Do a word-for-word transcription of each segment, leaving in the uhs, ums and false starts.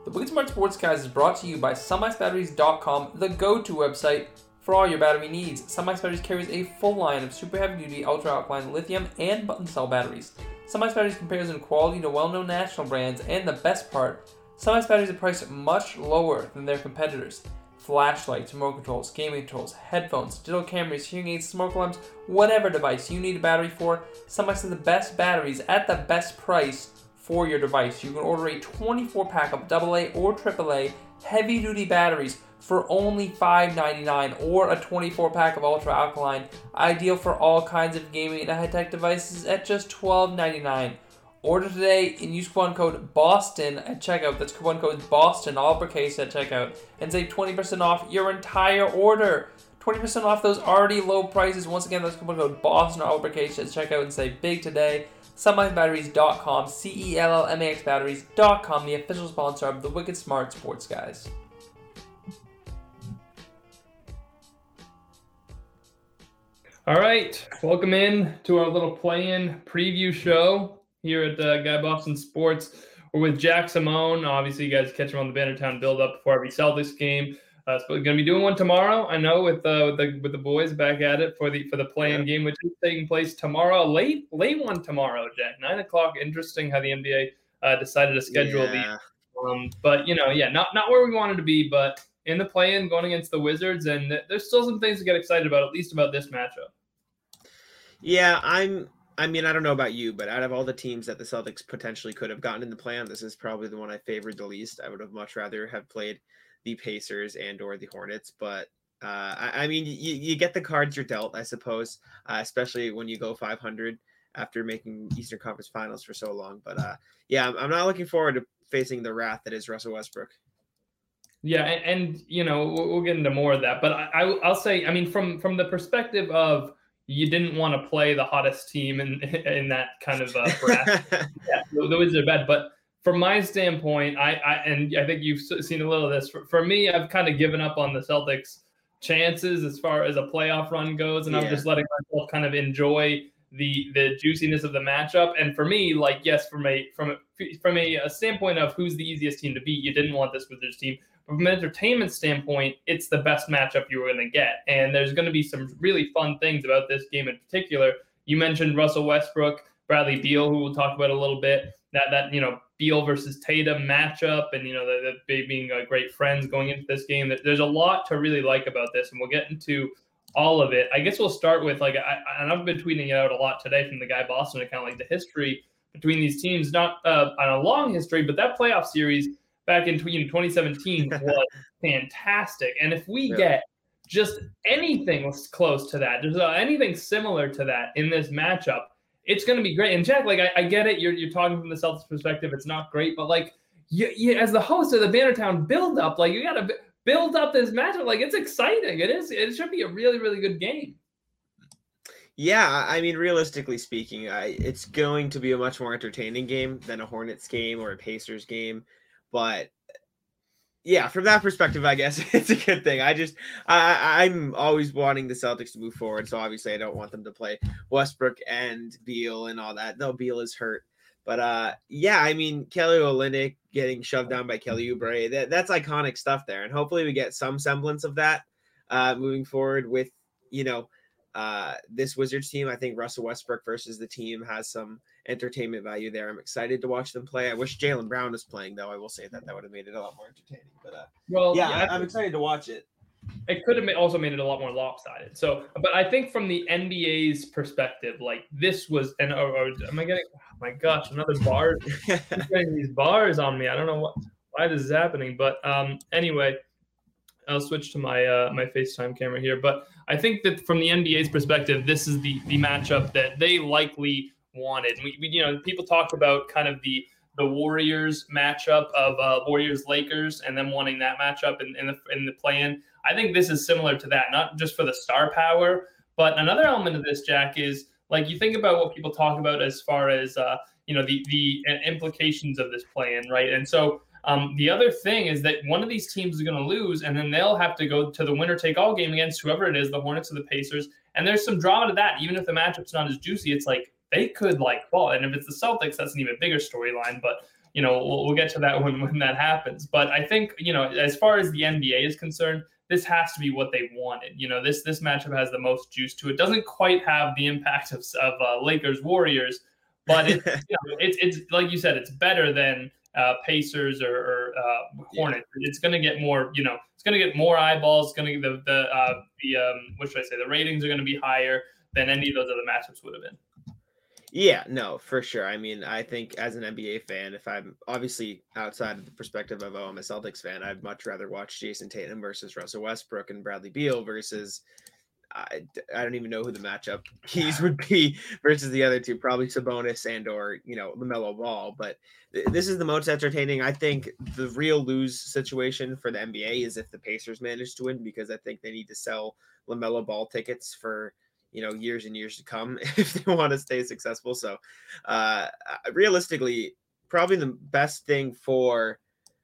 The Wicked Smart Sports Guys is brought to you by Sun Max Batteries dot com, the go-to website for all your battery needs. Sun Max Batteries carries a full line of super heavy-duty, ultra-alkaline lithium and button cell batteries. Sun Max Batteries compares in quality to well-known national brands, and the best part, Sun Max Batteries are priced much lower than their competitors. Flashlights, remote controls, gaming controls, headphones, digital cameras, hearing aids, smoke alarms, whatever device you need a battery for, Sun Max has the best batteries at the best price for your device. You can order a twenty-four pack of double A or triple A heavy-duty batteries for only five ninety-nine, or a twenty-four pack of ultra-alkaline, ideal for all kinds of gaming and high-tech devices, at just twelve ninety-nine. Order today and use coupon code BOSTON at checkout. That's coupon code BOSTON, all uppercase, at checkout, and save twenty percent off your entire order. twenty percent off those already low prices. Once again, that's coupon code BOSTON, all uppercase, at checkout, and save big today. Sun Max Batteries dot com, C E L L M A X Batteries dot com, the official sponsor of the Wicked Smart Sports Guys. All right, welcome in to our little play-in preview show here at uh, Guy Boston Sports. We're with Jack Simone. Obviously, you guys catch him on the Bannertown build-up before every Celtics game. Uh, so we're going to be doing one tomorrow. I know with uh, with the with the boys back at it for the for the play-in game, which is taking place tomorrow. Late late one tomorrow, Jack. Nine o'clock. Interesting how the N B A uh, decided to schedule yeah. the. Um, but you know, yeah, not not where we wanted to be, but in the play-in, going against the Wizards, and there's still some things to get excited about, at least about this matchup. Yeah, I'm. I mean, I don't know about you, but out of all the teams that the Celtics potentially could have gotten in the play-in, this is probably the one I favored the least. I would have much rather have played the Pacers and or the Hornets, but uh, I, I mean, you, you get the cards you're dealt, I suppose, uh, especially when you go five hundred after making Eastern Conference Finals for so long. But uh, yeah, I'm, I'm not looking forward to facing the wrath that is Russell Westbrook. Yeah, and, and you know, we'll, we'll get into more of that, but I, I, I'll say, I mean, from from the perspective of you didn't want to play the hottest team in in that kind of uh, bracket. Yeah, the, the Wizards are bad, but from my standpoint, I, I and I think you've seen a little of this. For, for me, I've kind of given up on the Celtics' chances as far as a playoff run goes, and yeah. I'm just letting myself kind of enjoy the the juiciness of the matchup. And for me, like, yes, from a from a from a, a standpoint of who's the easiest team to beat, you didn't want this Wizards team. But from an entertainment standpoint, it's the best matchup you were going to get, and there's going to be some really fun things about this game in particular. You mentioned Russell Westbrook, Bradley Beal, who we'll talk about a little bit. That that you know. Beal versus Tatum matchup, and you know the, the being uh, great friends going into this game. There's a lot to really like about this, and we'll get into all of it. I guess we'll start with like, I, and I've been tweeting it out a lot today from the Guy Boston account, like the history between these teams, not uh, on a long history, but that playoff series back in you know, twenty seventeen was fantastic. And if we yeah. get just anything close to that, there's uh, anything similar to that in this matchup, it's going to be great. And Jack, like, I, I get it. You're you're talking from the Celtics perspective. It's not great, but like, you, you as the host of the Bannertown build up, like, you got to b- build up this matchup. Like, it's exciting. It is. It should be a really, really good game. Yeah, I mean, realistically speaking, I, it's going to be a much more entertaining game than a Hornets game or a Pacers game. But yeah, from that perspective, I guess it's a good thing. I just, I, I'm always wanting the Celtics to move forward. So obviously I don't want them to play Westbrook and Beal and all that. No, Beal is hurt. But uh, yeah, I mean, Kelly Olynyk getting shoved down by Kelly Oubre, that, that's iconic stuff there. And hopefully we get some semblance of that uh, moving forward with, you know, uh, this Wizards team. I think Russell Westbrook versus the team has some entertainment value there. I'm excited to watch them play. I wish Jaylen Brown was playing, though. I will say that that would have made it a lot more entertaining. But uh, well, yeah, yeah, I'm excited to watch it. It could have also made it a lot more lopsided. So, but I think from the N B A's perspective, like this was, and or, or, am I getting? Oh my gosh, another bar! Getting these bars on me. I don't know what why this is happening, but um, anyway, I'll switch to my uh, my FaceTime camera here. But I think that from the N B A's perspective, this is the the matchup that they likely wanted. We, we you know, people talk about kind of the the Warriors matchup of uh, Warriors Lakers, and them wanting that matchup in, in the in the play-in. I think this is similar to that, not just for the star power, but another element of this, Jack, is like you think about what people talk about as far as uh, you know the the implications of this play-in, right? And so um, the other thing is that one of these teams is going to lose, and then they'll have to go to the winner-take-all game against whoever it is, the Hornets or the Pacers. And there's some drama to that, even if the matchup's not as juicy. It's like they could like fall, and if it's the Celtics, that's an even bigger storyline. But you know, we'll, we'll get to that when, when that happens. But I think, you know, as far as the N B A is concerned, this has to be what they wanted. You know, this this matchup has the most juice to it. Doesn't quite have the impact of, of uh, Lakers Warriors, but it's, you know, it's it's like you said, it's better than uh, Pacers or, or uh, Hornets. Yeah. It's going to get more, you know, it's going to get more eyeballs. It's going to the the uh, the um, what should I say? The ratings are going to be higher than any of those other matchups would have been. Yeah, no, for sure. I mean, I think as an N B A fan, if I'm obviously outside of the perspective of, oh, I'm a Celtics fan, I'd much rather watch Jason Tatum versus Russell Westbrook and Bradley Beal versus, I, I don't even know who the matchup keys would be versus the other two, probably Sabonis and or, you know, LaMelo Ball. But th- this is the most entertaining. I think the real lose situation for the N B A is if the Pacers manage to win, because I think they need to sell LaMelo Ball tickets for, you know, years and years to come if they want to stay successful. So uh, realistically, probably the best thing for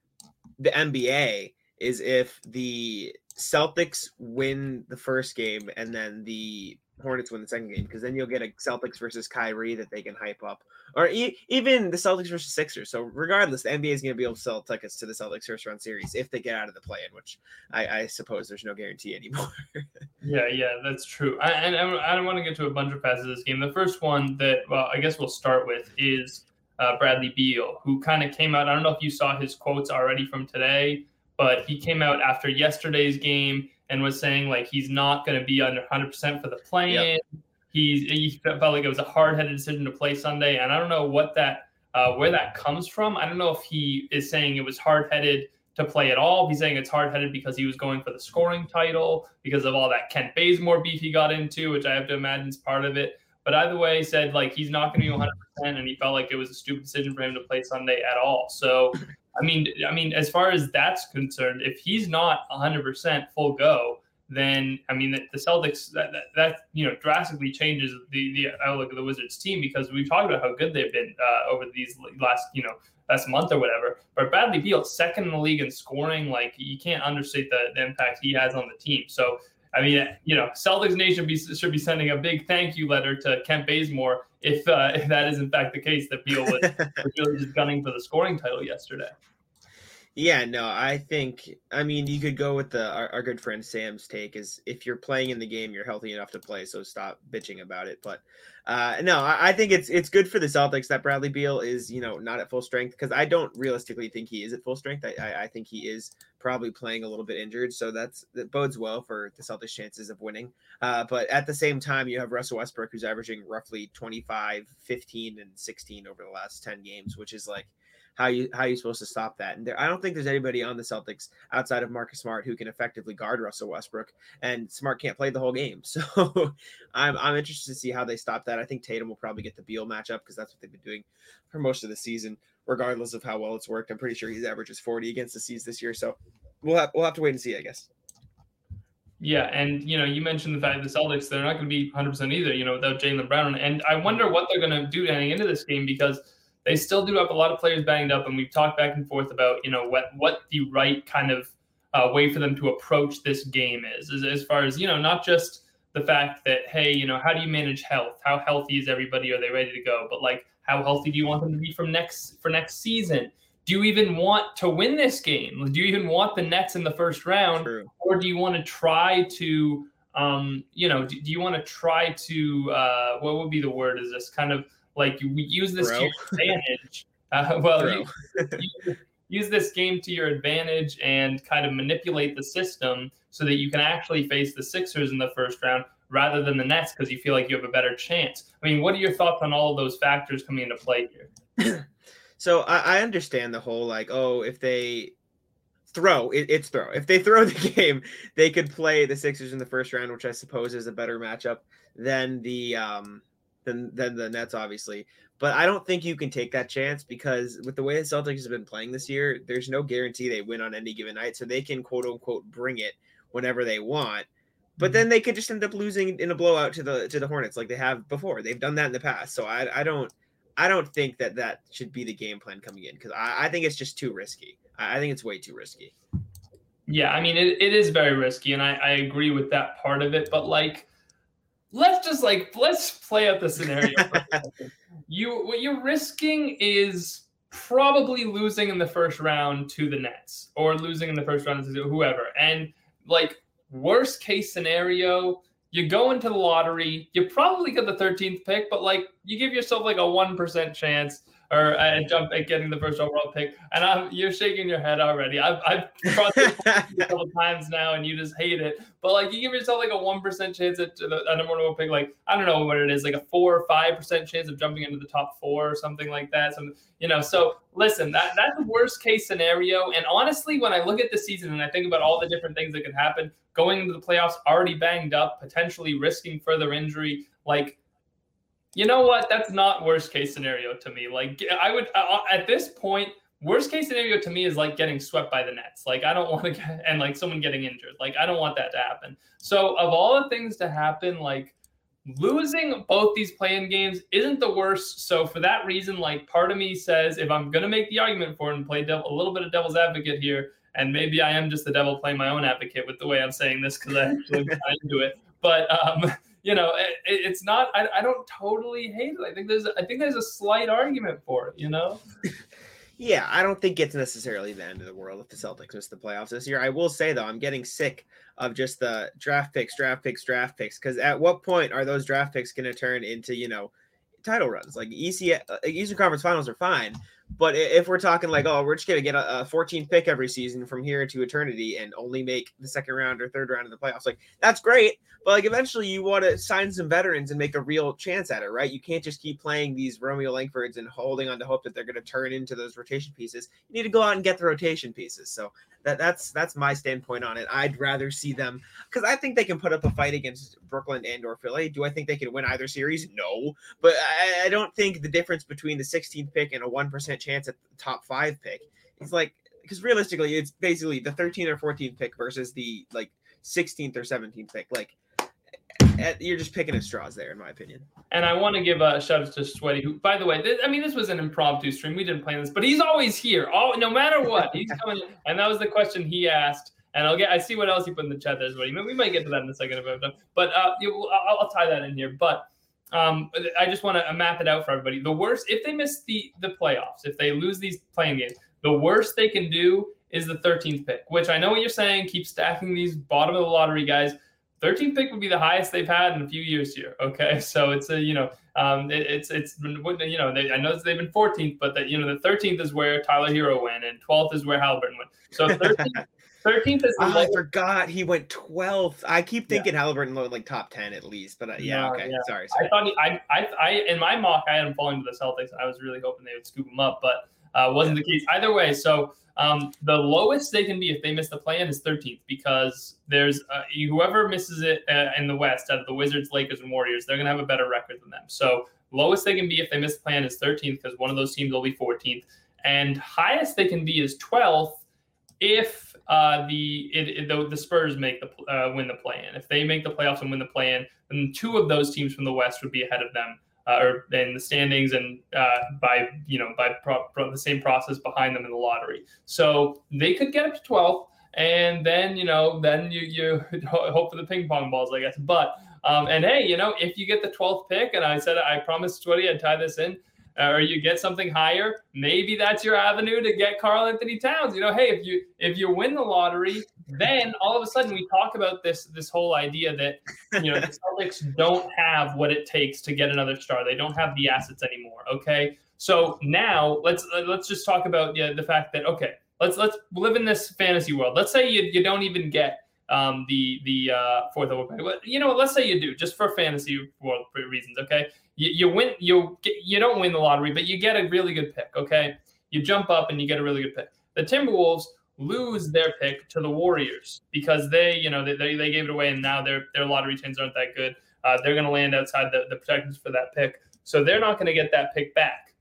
the N B A is if the Celtics win the first game and then the Hornets win the second game, because then you'll get a Celtics versus Kyrie that they can hype up, or e- even the Celtics versus Sixers. So regardless, the N B A is going to be able to sell tickets to the Celtics first round series if they get out of the play-in, which I, I suppose there's no guarantee anymore. yeah, yeah, that's true. I, and I don't want to get to a bunch of passes of this game. The first one that, well, I guess we'll start with is uh, Bradley Beal, who kind of came out. I don't know if you saw his quotes already from today, but he came out after yesterday's game and was saying like he's not going to be under one hundred percent for the play-in. Yep. He's, he felt like it was a hard-headed decision to play Sunday, and I don't know what that uh, where that comes from. I don't know if he is saying it was hard-headed to play at all. If he's saying it's hard-headed because he was going for the scoring title, because of all that Kent Bazemore beef he got into, which I have to imagine is part of it. But either way, he said like he's not going to be one hundred percent, and he felt like it was a stupid decision for him to play Sunday at all. So, I mean, I mean, as far as that's concerned, if he's not one hundred percent full go, then I mean, the, the Celtics that, that that you know drastically changes the the outlook of the Wizards team, because we've talked about how good they've been uh, over these last you know last month or whatever. But Bradley Beal, second in the league in scoring, like you can't understate the, the impact he has on the team. So. I mean, you know, Celtics Nation be, should be sending a big thank you letter to Kent Bazemore if uh, if that is in fact the case, that Beal was, was really just gunning for the scoring title yesterday. Yeah, no, I think, I mean, you could go with the our, our good friend Sam's take is if you're playing in the game, you're healthy enough to play, so stop bitching about it. But uh, no, I, I think it's it's good for the Celtics that Bradley Beal is, you know, not at full strength, because I don't realistically think he is at full strength. I, I, I think he is probably playing a little bit injured, so that's that bodes well for the Celtics' chances of winning. Uh, but at the same time, you have Russell Westbrook, who's averaging roughly twenty-five, fifteen, and sixteen over the last ten games, which is like, how you how you supposed to stop that? And there, I don't think there's anybody on the Celtics outside of Marcus Smart who can effectively guard Russell Westbrook, and Smart can't play the whole game. So I'm I'm interested to see how they stop that. I think Tatum will probably get the Beal matchup, because that's what they've been doing for most of the season, regardless of how well it's worked. I'm pretty sure he's averages forty against the C's this year. So we'll have we'll have to wait and see, I guess. Yeah, and you know, you mentioned the fact that the Celtics, they're not going to be one hundred percent either, you know, without Jaylen Brown. And I wonder what they're going to do heading into this game, because they still do have a lot of players banged up, and we've talked back and forth about, you know, what what the right kind of uh, way for them to approach this game is, as, as far as, you know, not just the fact that, hey, you know, how do you manage health? How healthy is everybody? Are they ready to go? But like, how healthy do you want them to be from next for next season? Do you even want to win this game? Do you even want the Nets in the first round? True. Or do you want to try to, um, you know, do, do you want to try to, uh, what would be the word? Is this kind of like you use this Bro. to your advantage? Uh, well, you, you use this game to your advantage and kind of manipulate the system so that you can actually face the Sixers in the first round rather than the Nets, because you feel like you have a better chance. I mean, what are your thoughts on all of those factors coming into play here? So I, I understand the whole, like, oh, if they throw, it, it's throw. If they throw the game, they could play the Sixers in the first round, which I suppose is a better matchup than the um than than the Nets, obviously. But I don't think you can take that chance, because with the way the Celtics have been playing this year, there's no guarantee they win on any given night. So they can quote unquote bring it whenever they want. But then they could just end up losing in a blowout to the to the Hornets like they have before. They've done that in the past. So I I don't I don't think that that should be the game plan coming in, because I, I think it's just too risky. I, I think it's way too risky. Yeah, I mean, it, it is very risky, and I, I agree with that part of it. But, like, let's just, like, let's play out the scenario. you What you're risking is probably losing in the first round to the Nets or losing in the first round to whoever. And like worst case scenario, you go into the lottery, you probably get the thirteenth pick, but like you give yourself like a one percent chance or a jump at getting the first overall pick. And I'm, you're shaking your head already. I've, I've brought this a couple times now and you just hate it. But like you give yourself like a one percent chance at the number one overall pick. Like, I don't know what it is, like a four or five percent chance of jumping into the top four or something like that. So, you know, so listen, that, that's the worst case scenario. And honestly, when I look at the season and I think about all the different things that could happen, going into the playoffs, already banged up, potentially risking further injury, like, you know what? That's not worst case scenario to me. Like I would, uh, at this point, worst case scenario to me is like getting swept by the Nets. Like I don't want to get, and like someone getting injured. Like I don't want that to happen. So of all the things to happen, like losing both these play-in games isn't the worst. So for that reason, like part of me says, if I'm going to make the argument for it and play devil, a little bit of devil's advocate here, and maybe I am just the devil playing my own advocate with the way I'm saying this because I actually got into it. But, um, you know, it, it's not, I, I don't totally hate it. I think there's, I think there's a slight argument for it, you know? Yeah, I don't think it's necessarily the end of the world if the Celtics miss the playoffs this year. I will say, though, I'm getting sick of just the draft picks, draft picks, draft picks. Because at what point are those draft picks going to turn into, you know, title runs? Like E C, uh, Eastern Conference Finals are fine. But if we're talking like, oh, we're just going to get a, a fourteenth pick every season from here to eternity and only make the second round or third round of the playoffs, like that's great. But like eventually you want to sign some veterans and make a real chance at it, right? You can't just keep playing these Romeo Langfords and holding on to hope that they're going to turn into those rotation pieces. You need to go out and get the rotation pieces. So that that's that's my standpoint on it. I'd rather see them because I think they can put up a fight against Brooklyn and or Philly. Do I think they can win either series? No. But I, I don't think the difference between the sixteenth pick and a one percent chance at the top five pick is like, because realistically it's basically the thirteenth or fourteenth pick versus the like sixteenth or seventeenth pick. Like you're just picking at straws there, in my opinion. And I want to give a shout out to Sweaty, who, by the way, this, I mean, this was an impromptu stream. We didn't plan this, but he's always here. All no matter what, he's coming. And that was the question he asked. And I'll get. I see what else he put in the chat there, Sweaty. We might get to that in a second if I've done. But uh, you, I'll, I'll tie that in here. But um, I just want to map it out for everybody. The worst, if they miss the the playoffs, if they lose these playing games, the worst they can do is the thirteenth pick. Which I know what you're saying. Keep stacking these bottom of the lottery guys. thirteenth pick would be the highest they've had in a few years here. Okay, so it's a you know um, it, it's it's been, you know they, I know they've been fourteenth, but that you know the thirteenth is where Tyler Hero went, and twelfth is where Halliburton went. So thirteenth, thirteenth is. The oh, I forgot he went twelfth. I keep thinking yeah. Halliburton went like top ten at least, but uh, yeah, no, okay, yeah. sorry, sorry. I thought he, I I I in my mock I had him falling to the Celtics, and I was really hoping they would scoop him up, but uh, wasn't yeah. the case either way. So. Um, the lowest they can be if they miss the play-in is thirteenth because there's uh, whoever misses it uh, in the West out of the Wizards, Lakers, and Warriors, they're going to have a better record than them. So lowest they can be if they miss the play-in is thirteenth because one of those teams will be fourteenth. And highest they can be is twelfth if uh, the, it, it, the the Spurs make the uh, win the play-in. If they make the playoffs and win the play-in, then two of those teams from the West would be ahead of them. Uh, or in the standings and uh, by you know by pro- pro- the same process behind them in the lottery, so they could get up to twelfth, and then you know then you you hope for the ping pong balls, I guess. But um, and hey, you know if you get the twelfth pick, and I said I promised Sweaty I'd tie this in, uh, or you get something higher, maybe that's your avenue to get Karl Anthony Towns. You know, hey, if you if you win the lottery, then all of a sudden we talk about this this whole idea that you know the Celtics don't have what it takes to get another star. They don't have the assets anymore. Okay, so now let's let's just talk about yeah, the fact that okay, let's let's live in this fantasy world. Let's say you you don't even get um, the the uh, fourth overall pick. You know, let's say you do just for fantasy world reasons. Okay, you, you win you get, you don't win the lottery, but you get a really good pick. Okay, you jump up and you get a really good pick. The Timberwolves lose their pick to the Warriors because they, you know, they they, they gave it away and now their their lottery chains aren't that good. Uh, they're going to land outside the, the protections for that pick. So they're not going to get that pick back.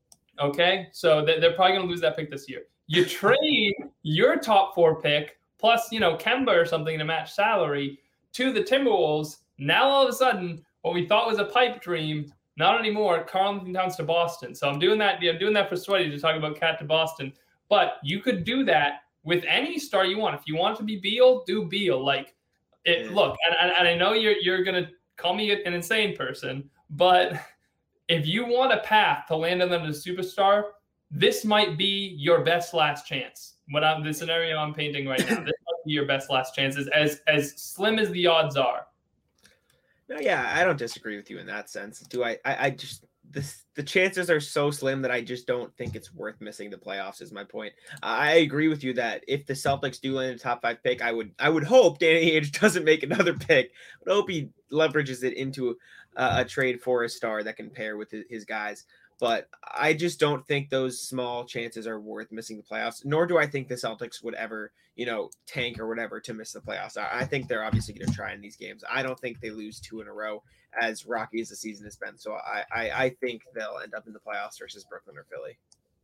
Okay? So they're, they're probably going to lose that pick this year. You trade your top four pick plus, you know, Kemba or something to match salary to the Timberwolves. Now all of a sudden, what we thought was a pipe dream, not anymore. Karl Anthony Towns to Boston. So I'm doing that. I'm doing that for Sweaty to talk about Cat to Boston. But you could do that with any star you want. If you want to be Beal, do Beal. Like, it, look, and, and I know you're you're gonna call me an insane person, but if you want a path to land on them as a superstar, this might be your best last chance. What I'm the scenario I'm painting right now, this might be your best last chances, as as slim as the odds are. No, yeah, I don't disagree with you in that sense. Do I? I, I just this the chances are so slim that I just don't think it's worth missing the playoffs. Is my point. I agree with you that if the Celtics do land a top five pick, I would I would hope Danny Ainge doesn't make another pick. I would hope he leverages it into a, a trade for a star that can pair with his, his guys. But I just don't think those small chances are worth missing the playoffs, nor do I think the Celtics would ever, you know, tank or whatever to miss the playoffs. I, I think they're obviously going to try in these games. I don't think they lose two in a row, as rocky as the season has been. So I, I, I think they'll end up in the playoffs versus Brooklyn or Philly.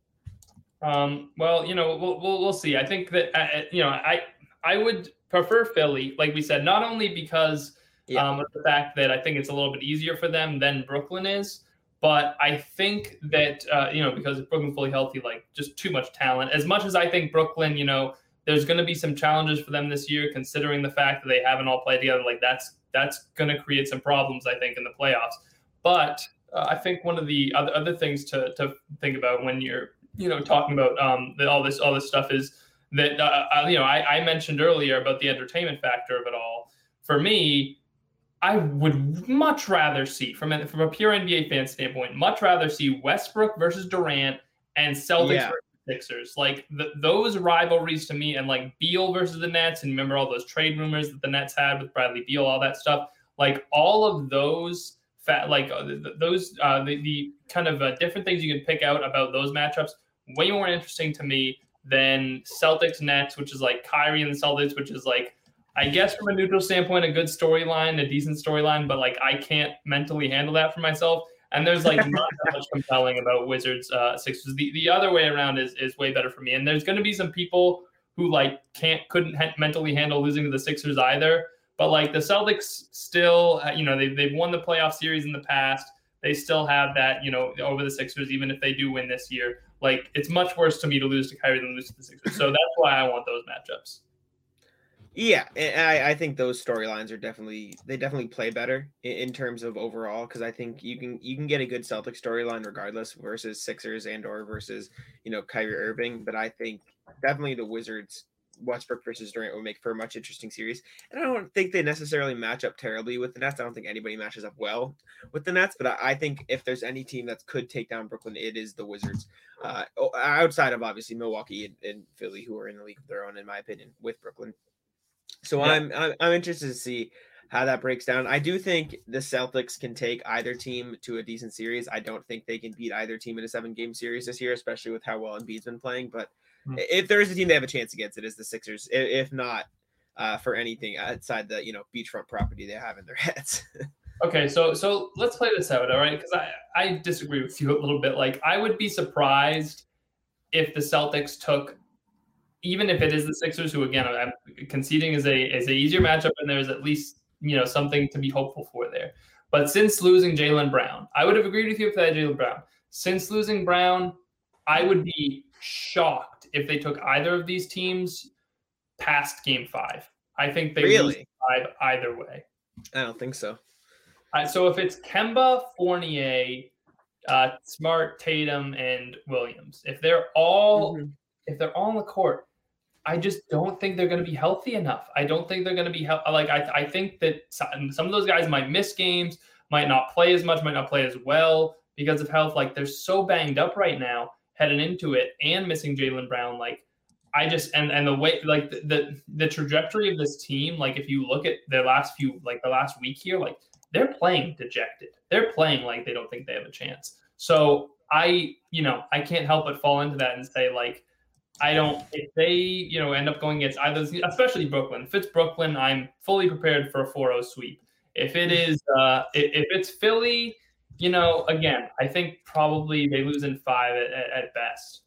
Um, well, you know, we'll, we'll, we'll see. I think that, uh, you know, I, I would prefer Philly, like we said, not only because yeah. um, of the fact that I think it's a little bit easier for them than Brooklyn is, but I think that, uh, you know, because Brooklyn fully healthy, like just too much talent. As much as I think Brooklyn, you know, there's going to be some challenges for them this year, considering the fact that they haven't all played together. Like that's that's going to create some problems, I think, in the playoffs. But uh, I think one of the other, other things to to think about when you're, you know, talking about um, that all this all this stuff is that, uh, you know, I, I mentioned earlier about the entertainment factor of it all. For me, I would much rather see, from a, from a pure N B A fan standpoint, much rather see Westbrook versus Durant and Celtics yeah. versus Sixers. Like the, those rivalries to me, and like Beal versus the Nets, and remember all those trade rumors that the Nets had with Bradley Beal, all that stuff. Like all of those, fat, like uh, those, uh, the, the kind of uh, different things you can pick out about those matchups, way more interesting to me than Celtics Nets, which is like Kyrie and the Celtics, which is like, I guess from a neutral standpoint, a good storyline, a decent storyline, but like I can't mentally handle that for myself. And there's like not that much compelling about Wizards uh, Sixers. The the other way around is is way better for me. And there's going to be some people who like can't couldn't ha- mentally handle losing to the Sixers either. But like the Celtics still, you know, they've they've won the playoff series in the past. They still have that, you know, over the Sixers, even if they do win this year. Like it's much worse to me to lose to Kyrie than lose to the Sixers. So that's why I want those matchups. Yeah, and I, I think those storylines are definitely they definitely play better in, in terms of overall, because I think you can you can get a good Celtic storyline regardless versus Sixers and or versus, you know, Kyrie Irving. But I think definitely the Wizards Westbrook versus Durant would make for a much interesting series. And I don't think they necessarily match up terribly with the Nets. I don't think anybody matches up well with the Nets, but I, I think if there's any team that could take down Brooklyn, it is the Wizards. Uh, outside of obviously Milwaukee and, and Philly, who are in a league of their own, in my opinion, with Brooklyn. So yeah. I'm, I'm I'm interested to see how that breaks down. I do think the Celtics can take either team to a decent series. I don't think they can beat either team in a seven-game series this year, especially with how well Embiid's been playing. But mm-hmm. if there is a team they have a chance against, it is the Sixers. If not uh, for anything outside the, you know, beachfront property they have in their heads. Okay, so so let's play this out, all right? Because I, I disagree with you a little bit. Like, I would be surprised if the Celtics took, even if it is the Sixers, who again I'm conceding is a is a easier matchup, and there's at least, you know, something to be hopeful for there. But since losing Jaylen Brown, I would have agreed with you if they had Jaylen Brown. Since losing Brown, I would be shocked if they took either of these teams past Game Five. I think they really? lose five either way. I don't think so. Uh, so if it's Kemba, Fournier, uh, Smart, Tatum, and Williams, if they're all mm-hmm. if they're all on the court, I just don't think they're going to be healthy enough. I don't think they're going to be he- like I. I think that some of those guys might miss games, might not play as much, might not play as well because of health. Like they're so banged up right now heading into it, and missing Jaylen Brown. Like I just and and the way like the, the the trajectory of this team. Like if you look at their last few like the last week here, like they're playing dejected. They're playing like they don't think they have a chance. So I, you know, I can't help but fall into that and say like. I don't, if they, you know, end up going against either, especially Brooklyn. If it's Brooklyn, I'm fully prepared for a four oh sweep. If it is, uh, if it's Philly, you know, again, I think probably they lose in five at, at best.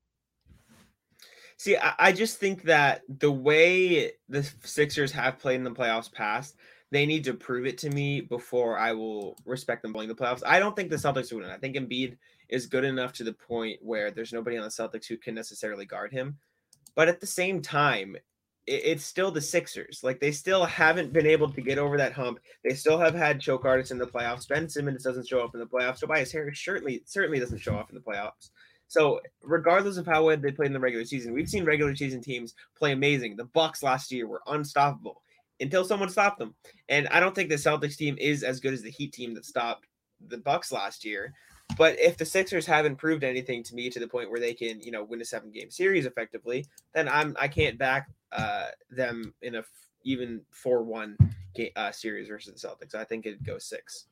See, I just think that the way the Sixers have played in the playoffs past, they need to prove it to me before I will respect them playing the playoffs. I don't think the Celtics will win. I think Embiid is good enough to the point where there's nobody on the Celtics who can necessarily guard him. But at the same time, it's still the Sixers. Like they still haven't been able to get over that hump. They still have had choke artists in the playoffs. Ben Simmons doesn't show up in the playoffs. Tobias Harris certainly certainly doesn't show up in the playoffs. So regardless of how well they played in the regular season, we've seen regular season teams play amazing. The Bucks last year were unstoppable until someone stopped them. And I don't think the Celtics team is as good as the Heat team that stopped the Bucks last year. But if the Sixers haven't proved anything to me to the point where they can, you know, win a seven game series effectively, then I'm I can't back uh, them in a f- even four one uh, series versus the Celtics. I think it'd go six.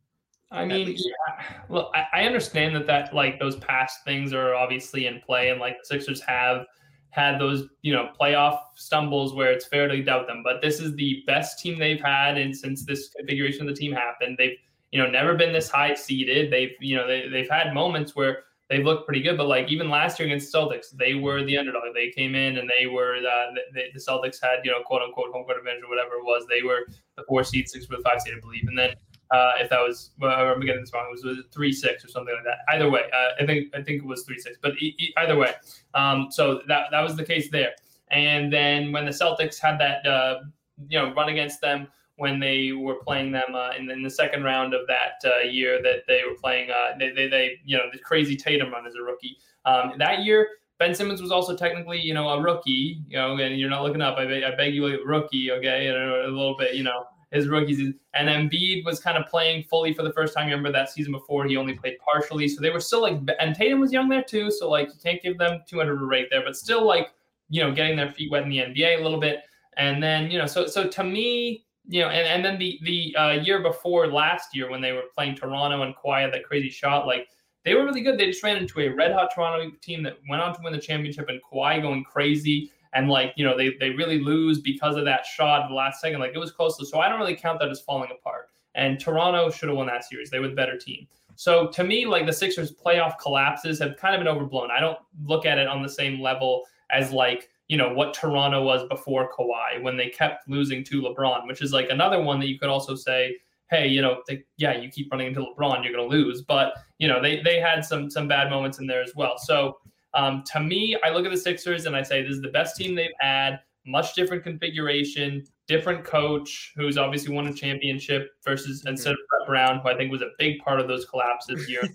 I mean, yeah. Well, I, I understand that that like those past things are obviously in play, and like the Sixers have had those, you know, playoff stumbles where it's fair to doubt them. But this is the best team they've had, and since this configuration of the team happened, they've, you know, never been this high seeded. They've, you know, they, they've had moments where they've looked pretty good, but like even last year against Celtics, they were the underdog. They came in and they were the, the, the Celtics had, you know, quote unquote home court advantage or whatever it was. They were the four seed, six for the five seed, I believe. And then uh, if that was, well, I'm getting this wrong, it was, was it three six or something like that. Either way, uh, I think I think it was three six. But e- e- either way, um, so that that was the case there. And then when the Celtics had that, uh, you know, run against them, when they were playing them uh, in, in the second round of that uh, year that they were playing, uh, they, they, they, you know, the crazy Tatum run as a rookie. Um, that year, Ben Simmons was also technically, you know, a rookie, you know, and you're not looking up. I beg, I beg you, a rookie, okay, and a, a little bit, you know, his rookies. And Embiid was kind of playing fully for the first time. You remember that season before, he only played partially. So they were still like, and Tatum was young there too. So like, you can't give them too much of a rate there, but still like, you know, getting their feet wet in the N B A a little bit. And then, you know, so so to me, you know, and, and then the the uh, year before last year when they were playing Toronto and Kawhi had that crazy shot, like they were really good. They just ran into a red hot Toronto team that went on to win the championship, and Kawhi going crazy. And like, you know, they they really lose because of that shot at the last second. Like it was close. So I don't really count that as falling apart. And Toronto should have won that series. They were the better team. So to me, like the Sixers playoff collapses have kind of been overblown. I don't look at it on the same level as like, you know, what Toronto was before Kawhi when they kept losing to LeBron, which is like another one that you could also say, hey, you know, they, yeah, you keep running into LeBron, you're going to lose. But, you know, they they had some some bad moments in there as well. So um, to me, I look at the Sixers and I say this is the best team they've had, much different configuration, different coach who's obviously won a championship versus mm-hmm. instead of Brett Brown, who I think was a big part of those collapses year.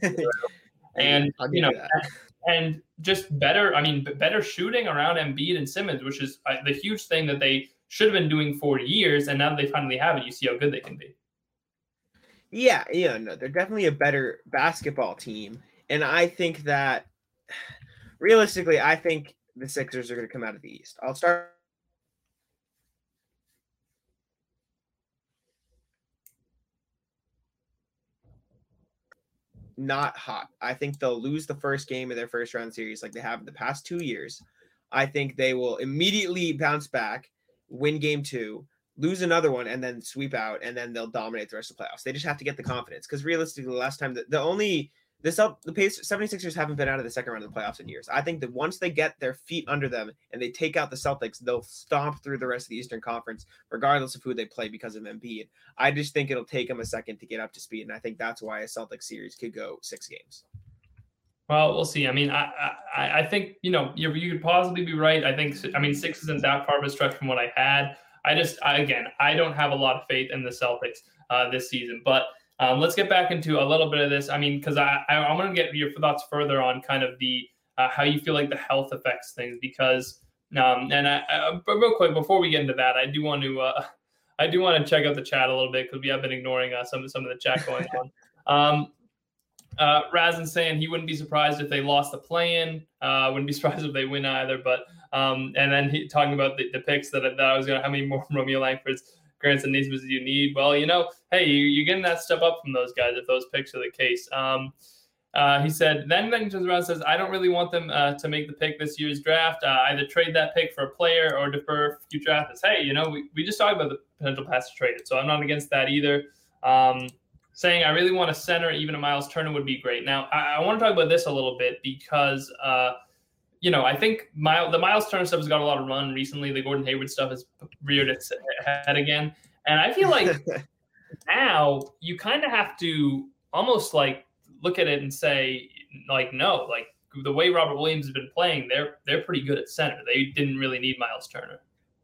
And, you know, that. And just better, I mean, better shooting around Embiid and Simmons, which is uh, the huge thing that they should have been doing for years. And now that they finally have it, you see how good they can be. Yeah, yeah, no, they're definitely a better basketball team. And I think that realistically, I think the Sixers are going to come out of the East. I'll start. Not hot. I think they'll lose the first game of their first round series like they have in the past two years. I think they will immediately bounce back, win game two, lose another one, and then sweep out, and then they'll dominate the rest of the playoffs. They just have to get the confidence because realistically, the last time, the, the only this up the pace seventy-sixers haven't been out of the second round of the playoffs in years. I think that once they get their feet under them and they take out the Celtics, they'll stomp through the rest of the Eastern Conference, regardless of who they play because of Embiid. I just think it'll take them a second to get up to speed, and I think that's why a Celtics series could go six games. Well, we'll see. I mean, I I, I think, you know, you you could possibly be right. I think, I mean, six isn't that far of a stretch from what I had. I just, I, again, I don't have a lot of faith in the Celtics uh, this season. But um, let's get back into a little bit of this. I mean, because I, I, I'm going to get your thoughts further on kind of the uh, how you feel like the health affects things. Because, um, and I, I, but real quick, before we get into that, I do want to, uh, I do want to check out the chat a little bit because we have been ignoring uh, some, some of the chat going on. Um, Uh, Razin saying he wouldn't be surprised if they lost the play-in. Uh, wouldn't be surprised if they win either. But um, and then he talking about the, the picks that, that I was going to, how many more Romeo Langfords, Grants, and Naismiths do you need? Well, you know, hey, you, you're getting that step up from those guys if those picks are the case. Um, uh, he said, then then turns around and says, I don't really want them uh, to make the pick this year's draft. Uh, either trade that pick for a player or defer future drafts. Hey, you know, we, we just talked about the potential pass to trade it, so I'm not against that either. Um, saying I really want a center, even a Miles Turner would be great. Now, I, I want to talk about this a little bit because, uh, you know, I think Miles, the Miles Turner stuff has got a lot of run recently. The Gordon Hayward stuff has reared its head again. And I feel like now you kind of have to almost like look at it and say, like, no, like the way Robert Williams has been playing, they're they're pretty good at center. They didn't really need Miles Turner.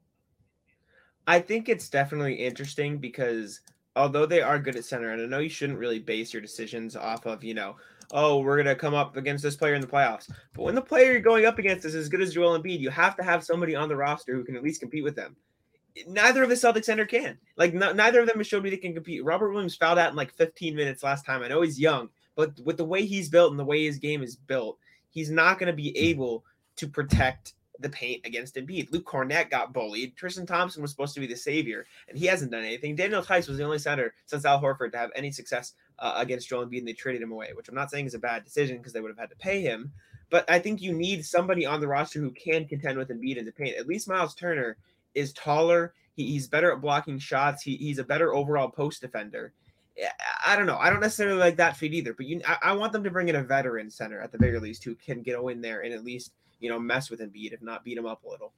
I think it's definitely interesting because although they are good at center, and I know you shouldn't really base your decisions off of, you know, oh, we're going to come up against this player in the playoffs. But when the player you're going up against is as good as Joel Embiid, you have to have somebody on the roster who can at least compete with them. Neither of the Celtics center can. Like, n- neither of them has showed me they can compete. Robert Williams fouled out in like fifteen minutes last time. I know he's young, but with the way he's built and the way his game is built, he's not going to be able to protect the paint against Embiid. Luke Cornett got bullied. Tristan Thompson was supposed to be the savior, and he hasn't done anything. Daniel Tice was the only center since Al Horford to have any success uh, against Joel Embiid, and they traded him away, which I'm not saying is a bad decision because they would have had to pay him. But I think you need somebody on the roster who can contend with Embiid in the paint. At least Miles Turner is taller. He, he's better at blocking shots. He, he's a better overall post defender. I don't know. I don't necessarily like that fit either, but you, I, I want them to bring in a veteran center at the very least who can get in there and at least, you know, mess with Embiid, if not beat him up a little.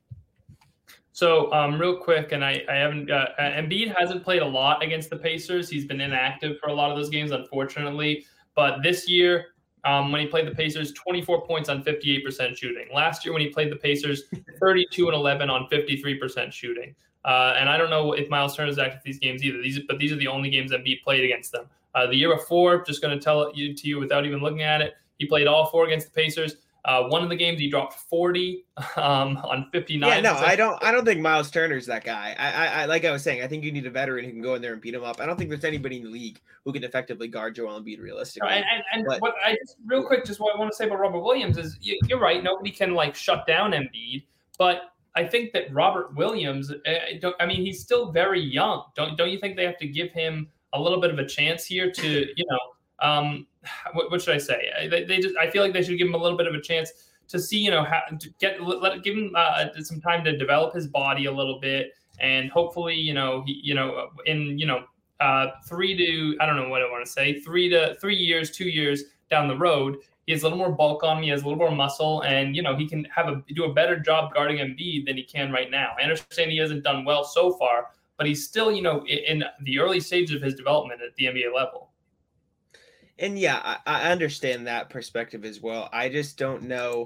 So um, real quick, and I, I haven't got uh, Embiid hasn't played a lot against the Pacers. He's been inactive for a lot of those games, unfortunately. But this year, um, when he played the Pacers, twenty-four points on fifty-eight percent shooting. Last year when he played the Pacers, thirty-two and eleven on fifty-three percent shooting. Uh, and I don't know if Miles Turner is active these games either. These, but these are the only games Embiid played against them. Uh, the year before, just going to tell you to you without even looking at it, he played all four against the Pacers. Uh, one of the games he dropped forty um, on fifty-nine. Yeah, no, I don't. I don't think Miles Turner's that guy. I, I, I, like I was saying, I think you need a veteran who can go in there and beat him up. I don't think there's anybody in the league who can effectively guard Joel Embiid realistically. No, and and, and but, what I just real quick, just what I want to say about Robert Williams is you, you're right. Nobody can like shut down Embiid, but I think that Robert Williams, I, don't, I mean, he's still very young. Don't don't you think they have to give him a little bit of a chance here to, you know, um, what, what should I say? They, they just, I feel like they should give him a little bit of a chance to see, you know, how to get, let give him uh, some time to develop his body a little bit, and hopefully, you know, he, you know, in, you know, uh, three to, I don't know what I want to say, three to three years, two years down the road, he has a little more bulk on him, he has a little more muscle, and, you know, he can have a do a better job guarding Embiid than he can right now. I understand he hasn't done well so far, but he's still, you know, in the early stages of his development at the N B A level. And yeah, I, I understand that perspective as well. I just don't know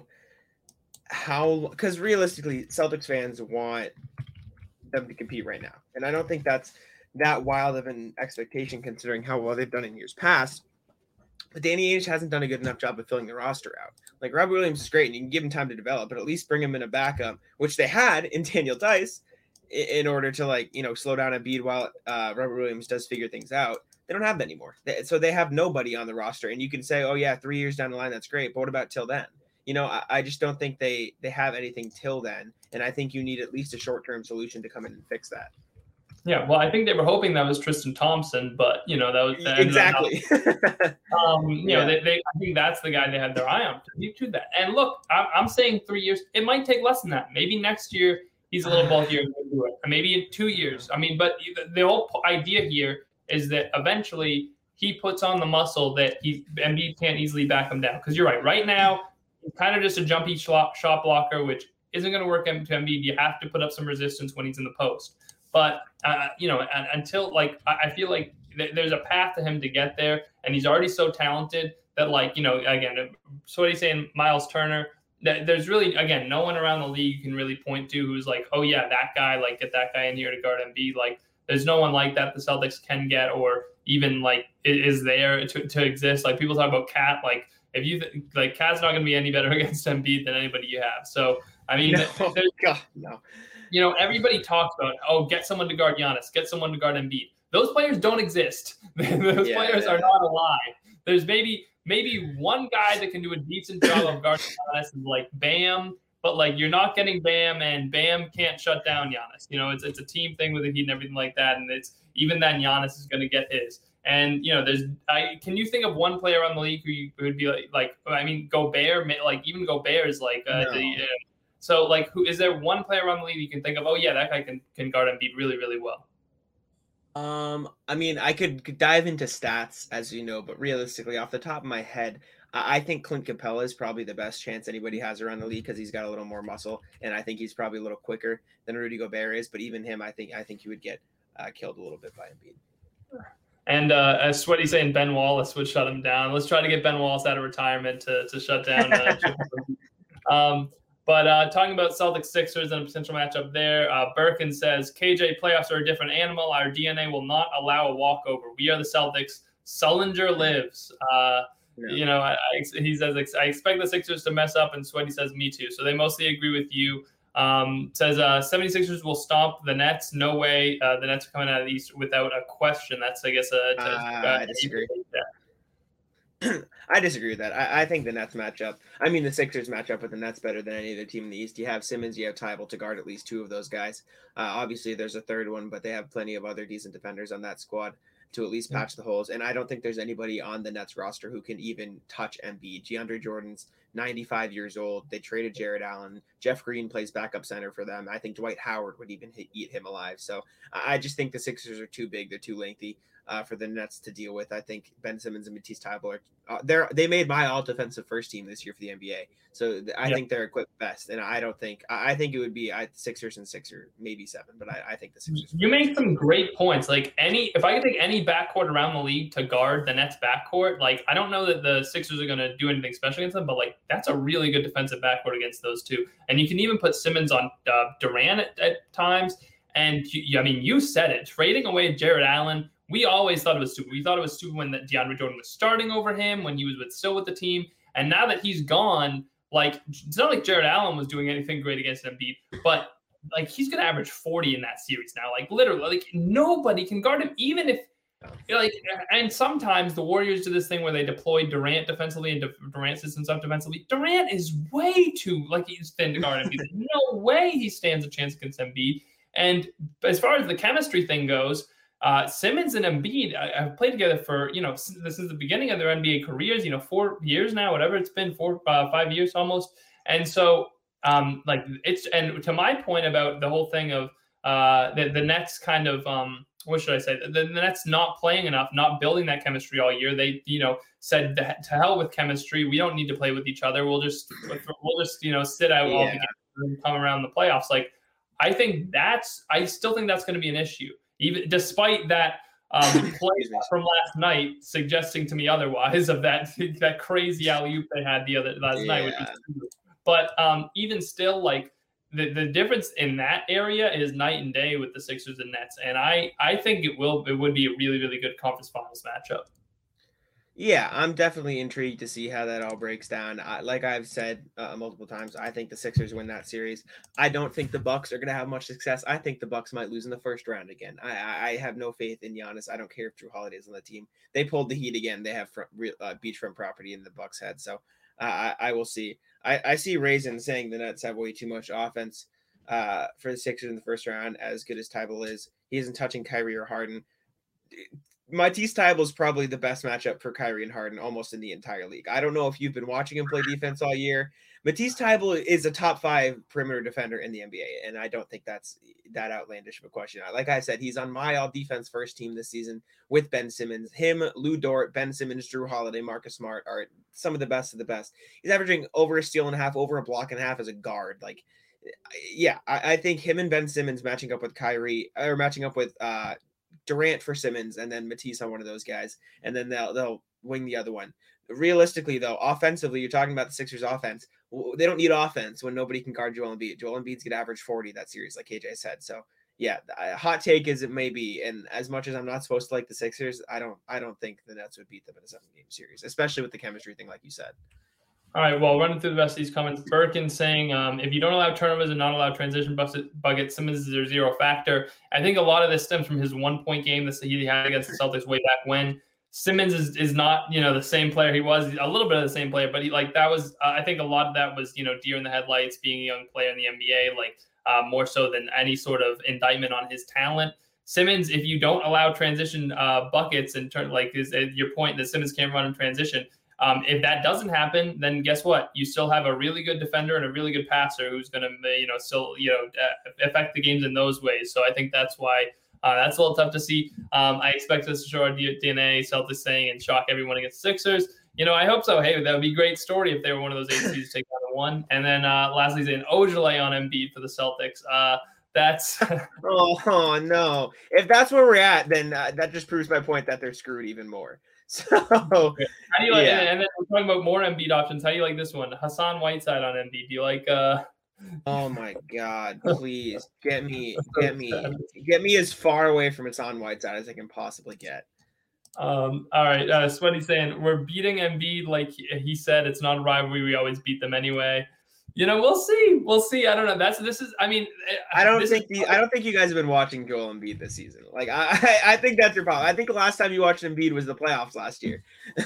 how, because realistically, Celtics fans want them to compete right now. And I don't think that's that wild of an expectation considering how well they've done in years past. But Danny Ainge hasn't done a good enough job of filling the roster out. Like, Robert Williams is great, and you can give him time to develop, but at least bring him in a backup, which they had in Daniel Tice, in order to, like, you know, slow down Embiid while uh, Robert Williams does figure things out. They don't have that anymore. So they have nobody on the roster. And you can say, oh, yeah, three years down the line, that's great. But what about till then? You know, I, I just don't think they, they have anything till then. And I think you need at least a short-term solution to come in and fix that. Yeah, well, I think they were hoping that was Tristan Thompson, but, you know, that was that exactly. um, you yeah. know, they, they, I think that's the guy they had their eye on to do that. And look, I'm, I'm saying three years. It might take less than that. Maybe next year he's a little bulkier and can do it. Maybe in two years. I mean, but the whole idea here is that eventually he puts on the muscle that he Embiid can't easily back him down. Because you're right. Right now, he's kind of just a jumpy shot, shot blocker, which isn't going to work to Embiid. You have to put up some resistance when he's in the post. But, uh, you know, until, like, I feel like th- there's a path to him to get there, and he's already so talented that, like, you know, again, so what he's saying, Miles Turner, that there's really, again, no one around the league you can really point to who's like, oh, yeah, that guy, like, get that guy in here to guard Embiid. Like, there's no one like that the Celtics can get or even, like, is there to, to exist. Like, people talk about Cat, like, if you, th- like, Cat's not going to be any better against Embiid than anybody you have. So, I mean, no, there's, God, no. You know, everybody talks about, oh, get someone to guard Giannis, get someone to guard Embiid. Those players don't exist. Those yeah, players yeah. are not alive. There's maybe maybe one guy that can do a decent job of guarding Giannis, like Bam, but like you're not getting Bam, and Bam can't shut down Giannis. You know, it's it's a team thing with the Heat and everything like that, and it's even then Giannis is going to get his. And you know, there's I can you think of one player on the league who, you, who would be like like I mean Gobert, like even Gobert is like uh, no. the. Uh, So, like, who is there one player on the league you can think of? Oh, yeah, that guy can, can guard Embiid really, really well. Um, I mean, I could dive into stats, as you know, but realistically, off the top of my head, I think Clint Capella is probably the best chance anybody has around the league because he's got a little more muscle, and I think he's probably a little quicker than Rudy Gobert is. But even him, I think, I think he would get uh, killed a little bit by Embiid. And uh, as Sweaty's saying, Ben Wallace would shut him down. Let's try to get Ben Wallace out of retirement to to shut down. Uh, um. But uh, talking about Celtics Sixers and a potential matchup there, uh, Birkin says, K J, playoffs are a different animal. Our D N A will not allow a walkover. We are the Celtics. Sullinger lives. Uh, No. You know, I, I, he says, I expect the Sixers to mess up, and Sweaty says, me too. So they mostly agree with you. Um, says uh, seventy-sixers will stomp the Nets. No way uh, the Nets are coming out of the East without a question. That's, I guess, a, uh, uh, I disagree. I disagree with that. I, I think the Nets match up. I mean, the Sixers match up with the Nets better than any other team in the East. You have Simmons, you have Tybalt to guard at least two of those guys. Uh, obviously, there's a third one, but they have plenty of other decent defenders on that squad to at least patch the holes. And I don't think there's anybody on the Nets roster who can even touch Embiid. DeAndre Jordan's ninety-five years old. They traded Jared Allen. Jeff Green plays backup center for them. I think Dwight Howard would even hit, eat him alive. So I just think the Sixers are too big. They're too lengthy uh, for the Nets to deal with. I think Ben Simmons and Matisse Thybulle are uh, they're they made my all defensive first team this year for the N B A. So I yep. think they're equipped best. And I don't think I think it would be I, Sixers and Sixer, maybe seven, but I, I think the Sixers. You make some great points. Like any if I could take any backcourt around the league to guard the Nets backcourt, like I don't know that the Sixers are gonna do anything special against them, but like that's a really good defensive backcourt against those two. And you can even put Simmons on uh, Durant at, at times. And you, I mean, you said it, trading away Jared Allen. We always thought it was stupid. We thought it was stupid when that DeAndre Jordan was starting over him, when he was with, still with the team. And now that he's gone, like, it's not like Jared Allen was doing anything great against Embiid, but, like, he's going to average forty in that series now. Like, literally, like, nobody can guard him, even if, like, and sometimes the Warriors do this thing where they deploy Durant defensively and Durant systems up defensively. Durant is way too, like, he's thin to guard Embiid. No way he stands a chance against Embiid. And as far as the chemistry thing goes, Uh, Simmons and Embiid have played together for, you know, this is the beginning of their N B A careers, you know, four years now, whatever it's been, four, uh, five years almost. And so, um, like, it's, and to my point about the whole thing of uh, the, the Nets kind of, um, what should I say? The, the Nets not playing enough, not building that chemistry all year. They, you know, said to hell with chemistry. We don't need to play with each other. We'll just, we'll just, you know, sit out yeah. all together and come around the playoffs. Like, I think that's, I still think that's going to be an issue. Even despite that um, play from last night suggesting to me otherwise of that that crazy alley-oop they had the other last yeah. night. Which was, but um, even still, like the, the difference in that area is night and day with the Sixers and Nets, and I I think it will it would be a really really good conference finals matchup. Yeah, I'm definitely intrigued to see how that all breaks down. Uh, like I've said uh, multiple times, I think the Sixers win that series. I don't think the Bucks are going to have much success. I think the Bucks might lose in the first round again. I, I, I have no faith in Giannis. I don't care if Drew Holiday's on the team. They pulled the Heat again. They have front, uh, beachfront property in the Bucks' head. So uh, I, I will see. I, I see Raisin saying the Nets have way too much offense uh, for the Sixers in the first round. As good as Thybulle is, he isn't touching Kyrie or Harden. Matisse Thybulle is probably the best matchup for Kyrie and Harden almost in the entire league. I don't know if you've been watching him play defense all year. Matisse Thybulle is a top five perimeter defender in the N B A, and I don't think that's that outlandish of a question. Like I said, he's on my all defense first team this season with Ben Simmons. Him, Lou Dort, Ben Simmons, Drew Holiday, Marcus Smart are some of the best of the best. He's averaging over a steal and a half, over a block and a half as a guard. Like, yeah, I, I think him and Ben Simmons matching up with Kyrie or matching up with uh, Durant for Simmons, and then Matisse on one of those guys, and then they'll they'll wing the other one. Realistically, though, offensively, you're talking about the Sixers' offense. They don't need offense when nobody can guard Joel Embiid. Joel Embiid's gonna average forty that series, like K J said. So, yeah, hot take as it may be, and as much as I'm not supposed to like the Sixers, I don't I don't think the Nets would beat them in a seven-game series, especially with the chemistry thing, like you said. All right, well, running through the rest of these comments, Birkin saying, um, if you don't allow turnovers and not allow transition buckets, Simmons is a zero factor. I think a lot of this stems from his one-point game that he had against the Celtics way back when. Simmons is is not, you know, the same player he was, a little bit of the same player, but he like that was, uh, I think a lot of that was, you know, deer in the headlights, being a young player in the N B A, like uh, more so than any sort of indictment on his talent. Simmons, if you don't allow transition uh, buckets and turn, like is uh, your point that Simmons can't run in transition. Um, if that doesn't happen, then guess what? You still have a really good defender and a really good passer who's going to, you know, still, you know, uh, affect the games in those ways. So I think that's why uh, that's a little tough to see. Um, I expect us to show our D N A, Celtics saying, and shock everyone against Sixers. You know, I hope so. Hey, that would be a great story if they were one of those eight seeds to take down the one. And then uh, lastly, saying Ojale on Embiid for the Celtics. Uh, that's oh, oh no. If that's where we're at, then uh, that just proves my point that they're screwed even more. So, how do you like? Yeah. And then we're talking about more Embiid options. How do you like this one? Hassan Whiteside on Embiid. Do you like? Uh... Oh my God! Please get me, get me, get me as far away from Hassan Whiteside as I can possibly get. Um, all right, uh, Sweaty's saying we're beating Embiid like he, he said. It's not a rivalry. We always beat them anyway. You know, we'll see. We'll see. I don't know. That's this is. I mean, I don't think the, I don't think you guys have been watching Joel Embiid this season. Like I, I think that's your problem. I think the last time you watched Embiid was the playoffs last year.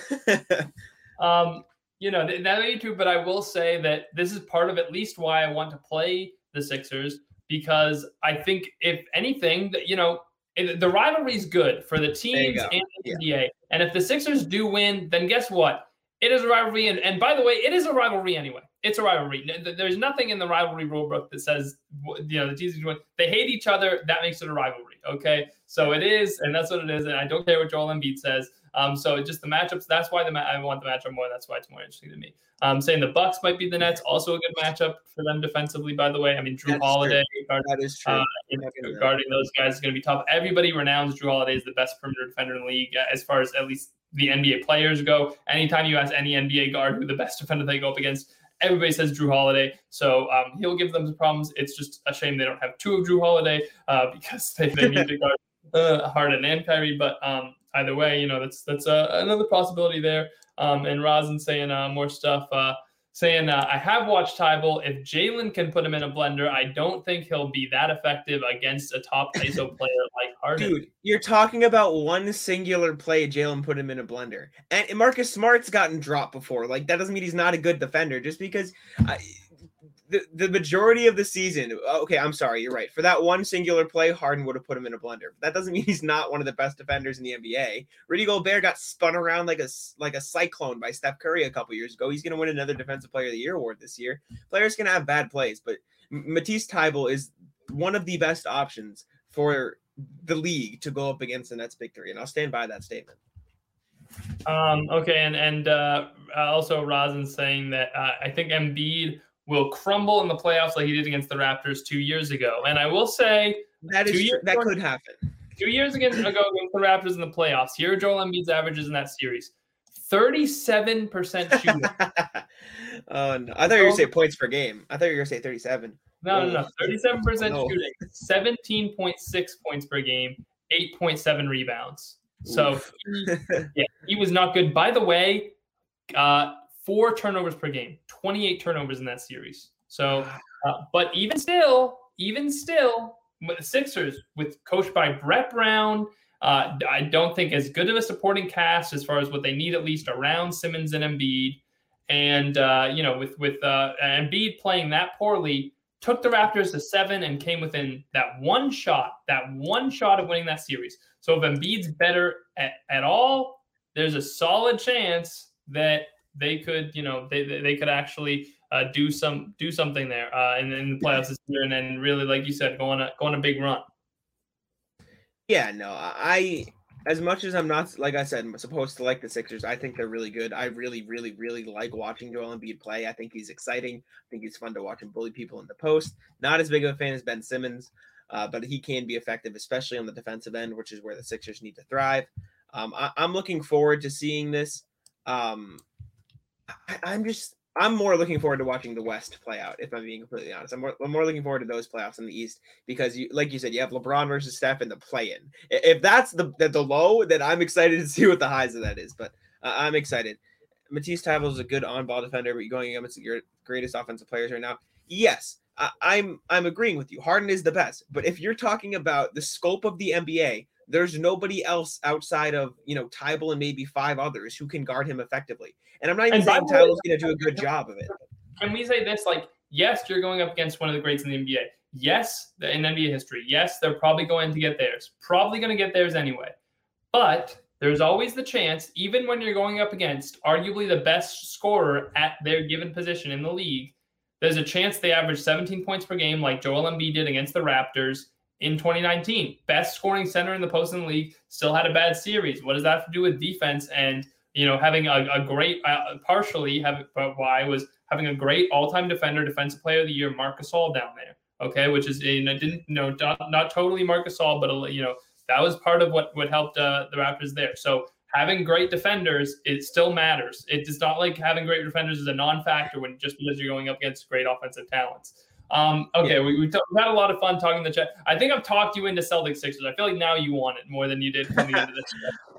um, you know that may be true, but I will say that this is part of at least why I want to play the Sixers, because I think if anything that you know. The rivalry is good for the teams and the N B A. Yeah. And if the Sixers do win, then guess what? It is a rivalry. And, and by the way, it is a rivalry anyway. It's a rivalry. There's nothing in the rivalry rulebook that says, you know, the teams win. They hate each other. That makes it a rivalry. Okay. So it is. And that's what it is. And I don't care what Joel Embiid says. Um, so just the matchups. That's why the ma- I want the matchup more. That's why it's more interesting to me. Um, saying the Bucks might be the Nets, also a good matchup for them defensively. By the way, I mean Drew That's Holiday, guarding, that is true. Uh, you know, guarding those guys is going to be tough. Everybody renounces Drew Holiday as the best perimeter defender in the league, as far as at least the N B A players go. Anytime you ask any N B A guard who the best defender they go up against, everybody says Drew Holiday. So um, he'll give them some problems. It's just a shame they don't have two of Drew Holiday uh, because they, they need to guard uh, Harden and Kyrie. But um, either way, you know, that's that's uh, another possibility there. Um, and Rosin saying uh, more stuff, uh, saying, uh, I have watched Tybal. If Jalen can put him in a blender, I don't think he'll be that effective against a top I S O player like Harden. Dude, you're talking about one singular play Jalen put him in a blender. And Marcus Smart's gotten dropped before. Like, that doesn't mean he's not a good defender. Just because I, the, the majority of the season, okay, I'm sorry, you're right. For that one singular play, Harden would have put him in a blender. That doesn't mean he's not one of the best defenders in the N B A. Rudy Gobert got spun around like a, like a cyclone by Steph Curry a couple years ago. He's going to win another Defensive Player of the Year award this year. Players can have bad plays, but Matisse Thybulle is one of the best options for the league to go up against the Nets big three, and I'll stand by that statement. Um, okay, and and uh, also Rosin saying that uh, I think Embiid will crumble in the playoffs like he did against the Raptors two years ago. And I will say that is true. That could happen. Two years ago against the Raptors in the playoffs. Here are Joel Embiid's averages in that series: thirty-seven percent shooting. Oh no! I thought you were going to say points per game. I thought you were going to say thirty-seven. No, no, no. thirty-seven percent oh, no. shooting, seventeen point six points per game, eight point seven rebounds. So he, yeah, he was not good. By the way, uh, four turnovers per game, twenty-eight turnovers in that series. So, uh, but even still, even still, the Sixers, with coached by Brett Brown, uh, I don't think as good of a supporting cast as far as what they need, at least around Simmons and Embiid. And, uh, you know, with, with uh, Embiid playing that poorly, took the Raptors to seven and came within that one shot, that one shot of winning that series. So if Embiid's better at, at all, there's a solid chance that they could, you know, they they could actually uh, do some do something there uh, in, in the playoffs this year, and then really, like you said, go on a go on a big run. Yeah, no, I as much as I'm not, like I said, I'm supposed to like the Sixers. I think they're really good. I really, really, really like watching Joel Embiid play. I think he's exciting. I think he's fun to watch him bully people in the post. Not as big of a fan as Ben Simmons, uh, but he can be effective, especially on the defensive end, which is where the Sixers need to thrive. Um, I, I'm looking forward to seeing this. Um, I, I'm just, I'm more looking forward to watching the West play out, if I'm being completely honest. I'm more, I'm more looking forward to those playoffs in the East because, you, like you said, you have LeBron versus Steph in the play-in. If that's the the, the low, then I'm excited to see what the highs of that is. But uh, I'm excited. Matisse Thybulle is a good on-ball defender, but you're going against your greatest offensive players right now. Yes, I, I'm I'm agreeing with you. Harden is the best. But if you're talking about the scope of the N B A, there's nobody else outside of, you know, Thybulle and maybe five others who can guard him effectively. And I'm not even and saying Tybulle's going to do a good job of it. Can we say this? Like, yes, you're going up against one of the greats in the N B A. Yes, in N B A history. Yes, they're probably going to get theirs. Probably going to get theirs anyway. But there's always the chance, even when you're going up against arguably the best scorer at their given position in the league, there's a chance they average seventeen points per game like Joel Embiid did against the Raptors in twenty nineteen. Best scoring center in the post in the league, still had a bad series. What does that have to do with defense? And, you know, having a, a great, uh, partially, have, but why was having a great all-time defender, defensive player of the year, Marc Gasol down there, okay? Which is, you know, didn't, you know, not, not totally Marc Gasol, but, you know, that was part of what, what helped uh, the Raptors there. So having great defenders, it still matters. It's not like having great defenders is a non-factor when just because you're going up against great offensive talents. Um, okay, yeah. we, we t- we've had a lot of fun talking in the chat. I think I've talked you into Celtics Sixers. I feel like now you want it more than you did coming into this.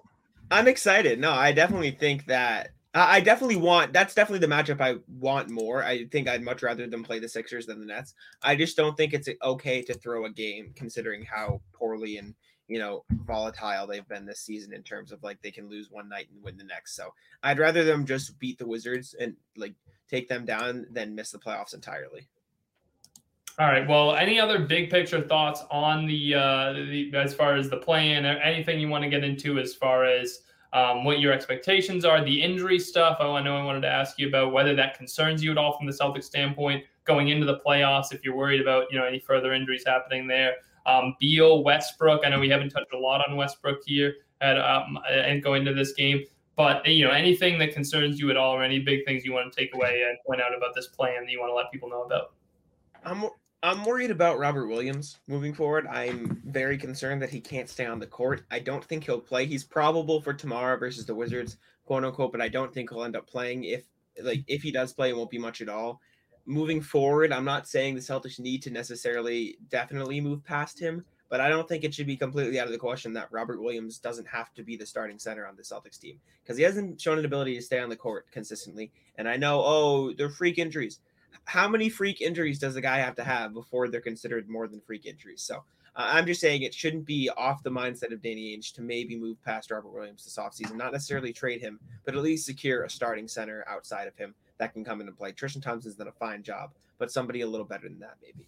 I'm excited. No, I definitely think that I definitely want that's definitely the matchup I want more. I think I'd much rather them play the Sixers than the Nets. I just don't think it's okay to throw a game considering how poorly and you know volatile they've been this season in terms of like they can lose one night and win the next. So I'd rather them just beat the Wizards and like take them down than miss the playoffs entirely. All right. Well, any other big picture thoughts on the, uh, the as far as the plan or anything you want to get into as far as um, what your expectations are, the injury stuff? Oh, I know I wanted to ask you about whether that concerns you at all from the Celtics standpoint going into the playoffs. If you're worried about you know any further injuries happening there, um, Beal, Westbrook. I know we haven't touched a lot on Westbrook here at um, and going into this game. But you know anything that concerns you at all, or any big things you want to take away and point out about this plan that you want to let people know about? I'm I'm worried about Robert Williams moving forward. I'm very concerned that he can't stay on the court. I don't think he'll play. He's probable for tomorrow versus the Wizards, quote unquote, but I don't think he'll end up playing. If like if he does play, it won't be much at all. Moving forward, I'm not saying the Celtics need to necessarily definitely move past him, but I don't think it should be completely out of the question that Robert Williams doesn't have to be the starting center on the Celtics team because he hasn't shown an ability to stay on the court consistently. And I know, oh, they're freak injuries. How many freak injuries does a guy have to have before they're considered more than freak injuries? So uh, I'm just saying it shouldn't be off the mindset of Danny Ainge to maybe move past Robert Williams this offseason, not necessarily trade him, but at least secure a starting center outside of him that can come in and play. Tristan Thompson's done a fine job, but somebody a little better than that maybe.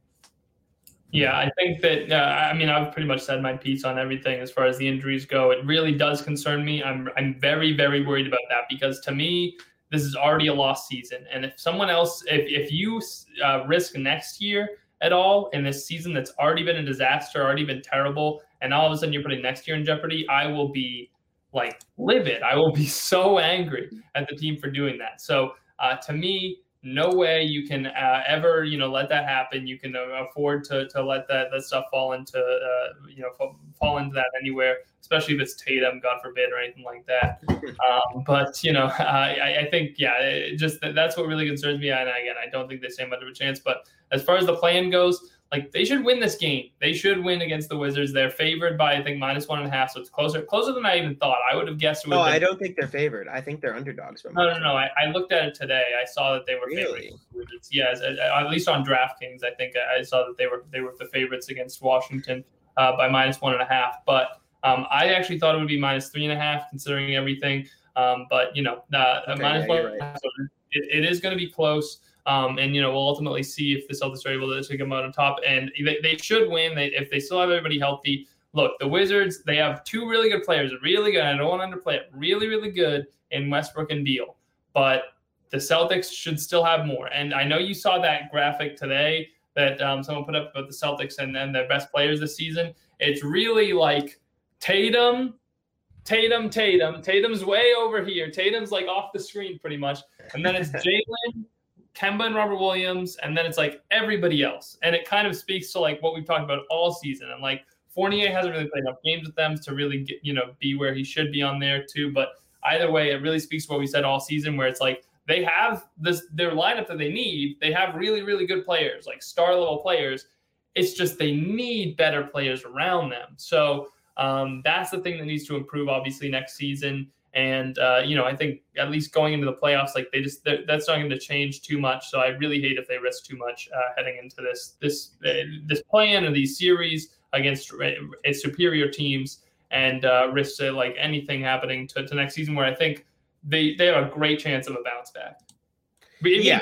Yeah, I think that, uh, I mean, I've pretty much said my piece on everything as far as the injuries go. It really does concern me. I'm I'm very, very worried about that because to me, this is already a lost season. And if someone else, if, if you uh, risk next year at all in this season that's already been a disaster, already been terrible, and all of a sudden you're putting next year in jeopardy, I will be like livid. I will be so angry at the team for doing that. So uh, to me, no way you can uh, ever, you know, let that happen. You can uh, afford to to let that, that stuff fall into, uh, you know, fall, fall into that anywhere, especially if it's Tatum, God forbid, or anything like that. Um, but, you know, I, I think, yeah, it just that's what really concerns me. And again, I don't think they stand much of a chance. But as far as the plan goes, like they should win this game. They should win against the Wizards. They're favored by, I think, minus one and a half. So it's closer, closer than I even thought. I would have guessed. It would no, have been, I don't think they're favored. I think they're underdogs. No, no, no. I, I looked at it today. I saw that they were really? favored. Wizards. Yes, at, at least on DraftKings, I think I saw that they were they were the favorites against Washington uh, by minus one and a half. But um, I actually thought it would be minus three and a half, considering everything. Um, but you know, uh, okay, minus yeah, one. Right. So it, it is going to be close. Um, and, you know, we'll ultimately see if the Celtics are able to, to come out on top. And they, they should win they, if they still have everybody healthy. Look, the Wizards, they have two really good players, really good. I don't want to underplay it. Really, really good in Westbrook and Beal. But the Celtics should still have more. And I know you saw that graphic today that um, someone put up about the Celtics and then their best players this season. It's really like Tatum, Tatum, Tatum. Tatum's way over here. Tatum's like off the screen pretty much. And then it's Jalen, Kemba and Robert Williams, and then it's like everybody else. And it kind of speaks to like what we've talked about all season. And like Fournier hasn't really played enough games with them to really get, you know, be where he should be on there too. But either way, it really speaks to what we said all season, where it's like they have this their lineup that they need. They have really, really good players, like star level players. It's just they need better players around them. So um, that's the thing that needs to improve, obviously, next season. And, uh, you know, I think at least going into the playoffs, like they just, that's not going to change too much. So I really hate if they risk too much uh, heading into this, this, uh, this plan or these series against uh, superior teams and uh, risk uh, like anything happening to, to next season where I think they, they have a great chance of a bounce back. Yeah.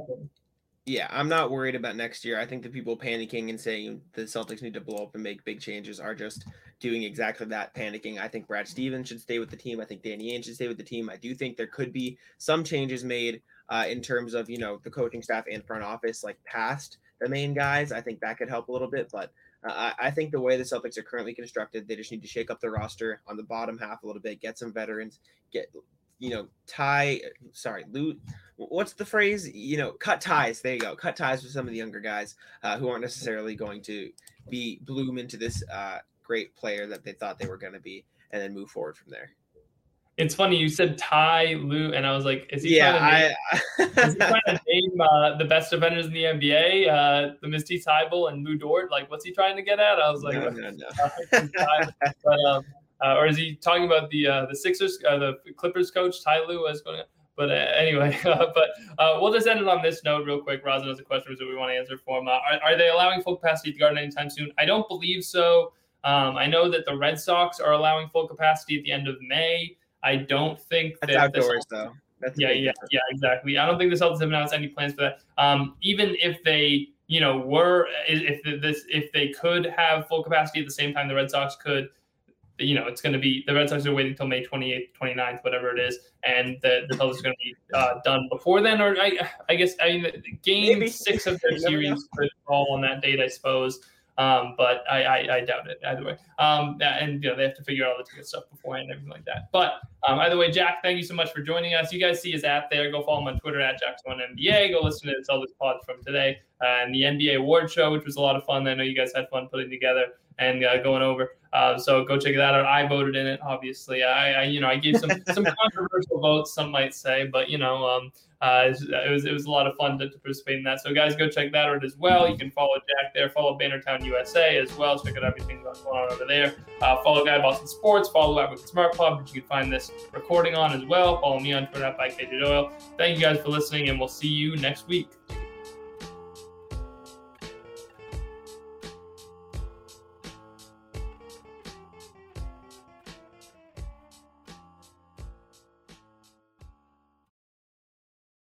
Yeah, I'm not worried about next year. I think the people panicking and saying the Celtics need to blow up and make big changes are just doing exactly that, panicking. I think Brad Stevens should stay with the team. I think Danny Ainge should stay with the team. I do think there could be some changes made uh, in terms of, you know, the coaching staff and front office, like past the main guys. I think that could help a little bit. But uh, I think the way the Celtics are currently constructed, they just need to shake up the roster on the bottom half a little bit, get some veterans, get – you know, tie, sorry, loot, what's the phrase? You know, cut ties. There you go. Cut ties with some of the younger guys uh, who aren't necessarily going to be bloom into this uh, great player that they thought they were going to be, and then move forward from there. It's funny. You said Ty Lue, and I was like, is he yeah, trying to name, I, is he trying to name uh, the best defenders in the N B A, uh, the Misty Tybalt and Lou Dort? Like, what's he trying to get at? I was like, no, no, no. but, um, uh, or is he talking about the uh, the Sixers, uh, the Clippers coach Ty Lue? What's going on? But uh, anyway, uh, but uh, we'll just end it on this note real quick. Rosin has a question that we want to answer for him. Uh, are, are they allowing full capacity at the Garden anytime soon? I don't believe so. Um, I know that the Red Sox are allowing full capacity at the end of May. I don't think That's that outdoors, the, though. That's yeah, yeah, difference. yeah, exactly. I don't think the Celtics have announced any plans for that. Um, even if they, you know, were if this if they could have full capacity at the same time the Red Sox could, you know, it's going to be the Red Sox are waiting until May twenty-eighth, twenty-ninth, whatever it is, and the the Celtics are going to be uh, done before then. Or I, I guess I mean, game Maybe. six of their series could fall on that date, I suppose. Um, but I, I, I doubt it either way. Um, and you know they have to figure out all the ticket stuff beforehand and everything like that. But um, either way, Jack, thank you so much for joining us. You guys see his app there. Go follow him on Twitter at Jackson N B A. Go listen to the Celtics pod from today uh, and the N B A award show, which was a lot of fun. I know you guys had fun putting together and uh, going over. Uh, so go check that out. I voted in it, obviously. I, I you know I gave some some controversial votes, some might say, but you know. Um, Uh, it was it was a lot of fun to, to participate in that. So guys, go check that out as well. You can follow Jack there. Follow Bannertown U S A as well. Check out everything that's going on over there. Uh, follow Guy Boston Sports. Follow Advocate Smart Club, which you can find this recording on as well. Follow me on Twitter at K J Doyle. Thank you guys for listening, and we'll see you next week.